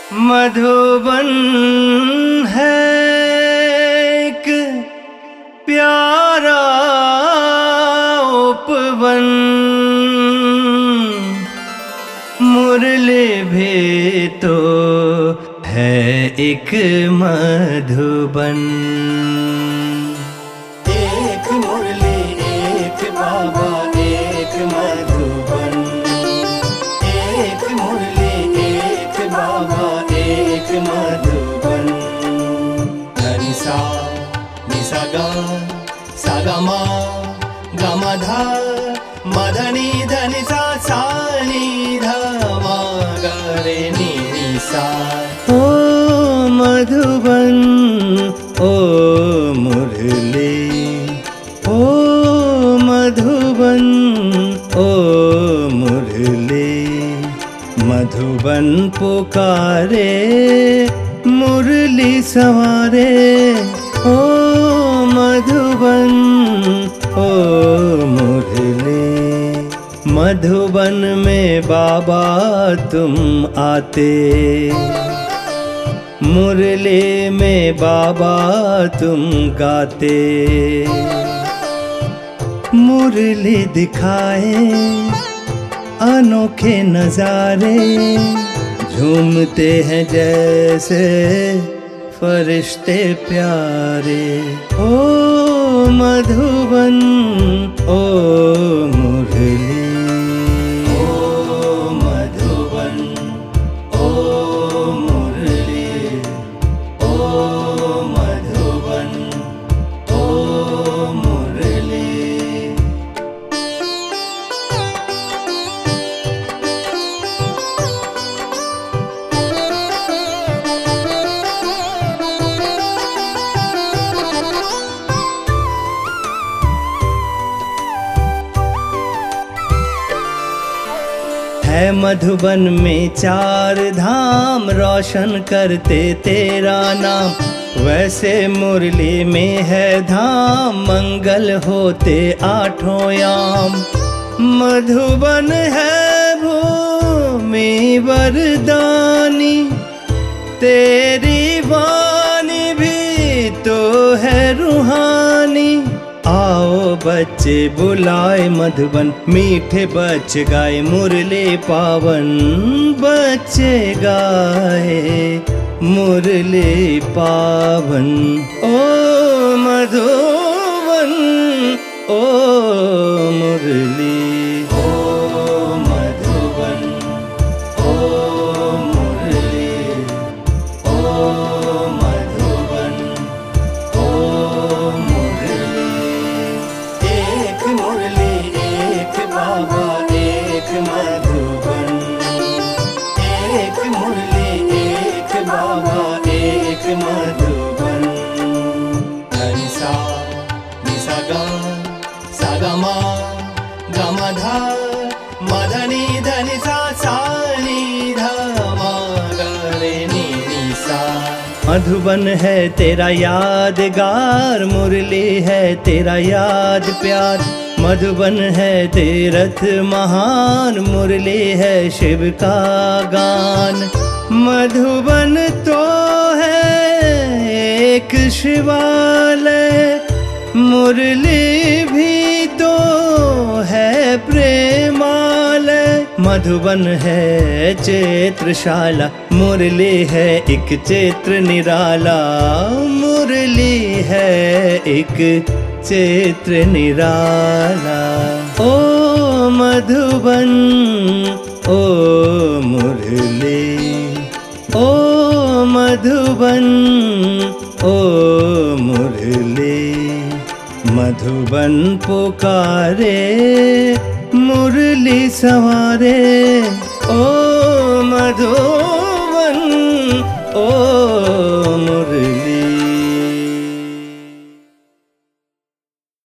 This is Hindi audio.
मधुबन है एक प्यारा उपवन, मुरली भी तो है एक मधुबन। एक मुरली एक बाबा एक मधुबन, एक मुरली एक बाबा एक मधुबन। धनि सा नि सा गा सा गा मा गा मा धा मा धा नि धनि सा सा नि धा मा गा रे नि नि सा। ओ मधुबन ओ मुरली, ओ मधुबन ओ मुरली। मधुबन पुकारे मुरली सवारे, ओ मधुबन ओ मुरली। मधुबन में बाबा तुम आते, मुरली में बाबा तुम गाते। मुरली दिखाए अनोखे नजारे, झूमते हैं जैसे फरिश्ते प्यारे। ओ मधुबन ओ मुरली, ओ मधुबन ओ मुरली, ओ मधुबन ओ मुरली। है मधुबन में चार धाम, रोशन करते तेरा नाम। वैसे मुरली में है धाम, मंगल होते आठों याम। मधुबन है भूमि वरदानी, तेरी वाणी भी तो है रूहानी। आओ बच्चे बुलाए मधुबन, मीठे बच्चे गाए मुरली पावन। बच्चे गाए मुरली पावन। ओ मधुबन ओ मुरली, ओ मधुबन ओ मुरली, ओ मधुबन ओ मुरली। एक मुरली एक बाबा एक मधुबन, एक मुरली एक बाबा एक मधुबन। धनि सा नि सा गा मा गा मा धा मा धा नि धनि सा सा नि धा मा गा रे नि नि सा। मधुबन है तेरा यादगार, मुरली है तेरा याद प्यार। मधुबन है तीरथ महान, मुरली है शिव का गान। मधुबन तो है एक शिवालय, मुरली भी तो है प्रेमालय। मधुबन है चित्रशाला, मुरली है एक चित्र निराला। मुरली है एक चित्र निराला। ओ मधुबन ओ मुरली, ओ मधुबन ओ मुरली। मधुबन पुकारे मुरली सवारे, ओ मधुबन ओ